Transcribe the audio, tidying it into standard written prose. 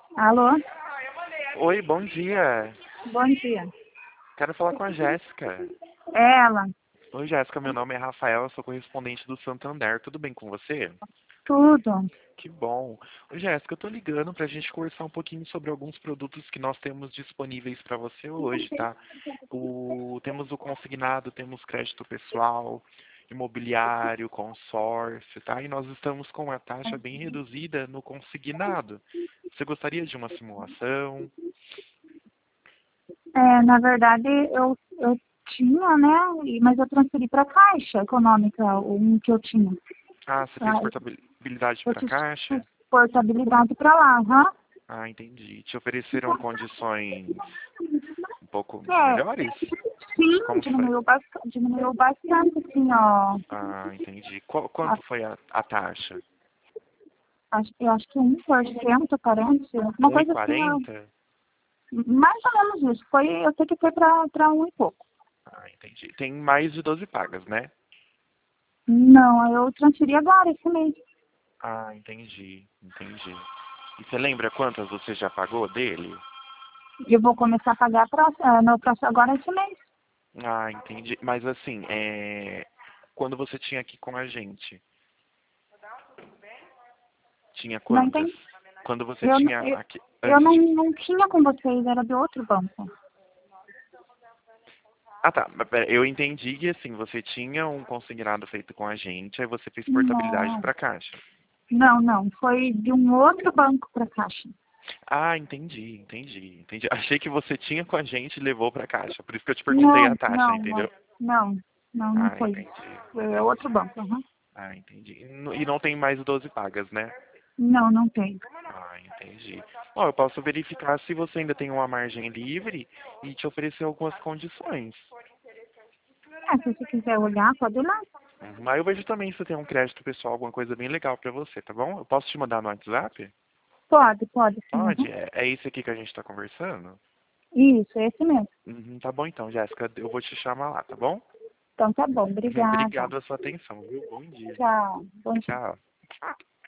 Alô? Oi, bom dia. Bom dia. Quero falar com a Jéssica. É ela. Oi, Jéssica, meu nome é Rafael, eu sou correspondente do Santander. Tudo bem com você? Tudo. Que bom. Oi, Jéssica, eu tô ligando pra gente conversar um pouquinho sobre alguns produtos que nós temos disponíveis para você hoje, tá? Temos o consignado, temos crédito pessoal, imobiliário, consórcio, tá? E nós estamos com a taxa bem reduzida no consignado. Você gostaria de uma simulação? Na verdade, eu tinha, né? Mas eu transferi para a Caixa Econômica, um que eu tinha. Ah, você fez Ah, portabilidade Eu para fiz caixa? portabilidade para lá, aham. Ah, entendi. Te ofereceram condições um pouco É, melhores? sim, Como que foi? diminuiu bastante, assim, ó. Ah, entendi. A- Quanto foi a taxa? eu acho que 1%, parece. Uma coisa assim, ó, 1,40? mais ou menos isso. Eu sei que foi para um e pouco. Ah, entendi. Tem mais de 12 pagas, né? Não, eu transferi agora, esse mês. Ah, entendi, entendi. E você lembra quantas você já pagou dele? Eu vou começar a pagar no próximo, agora esse mês. Ah, entendi. Mas assim, quando você tinha aqui com a gente, tinha Não quantas? tem. Quando você Eu, tinha eu, aqui, eu antes de... não tinha com vocês, era de outro banco. Ah, tá. Mas pera, eu entendi que assim, você tinha um consignado feito com a gente, aí você fez portabilidade Não, para caixa. não. Foi de um outro banco para Caixa. Ah, entendi. Achei que você tinha com a gente e levou para caixa. Por isso que eu te perguntei Não, a taxa, não, não. entendeu? Não, não Ah, foi. entendi. Foi outro banco. Uhum. Ah, entendi. E não tem mais 12 pagas, né? Não, não tem. Ah, entendi. Bom, eu posso verificar se você ainda tem uma margem livre e te oferecer algumas condições. Se você quiser olhar, pode olhar. Mas eu vejo também se você tem um crédito pessoal, alguma coisa bem legal para você, tá bom? Eu posso te mandar no WhatsApp? Pode sim. Pode? Uhum. É esse aqui que a gente está conversando? Isso, é esse mesmo. Tá bom então, Jéssica. Eu vou te chamar lá, tá bom? Então tá bom, obrigada. Obrigado pela sua atenção, viu? Bom dia. Tchau. Bom dia. Tchau.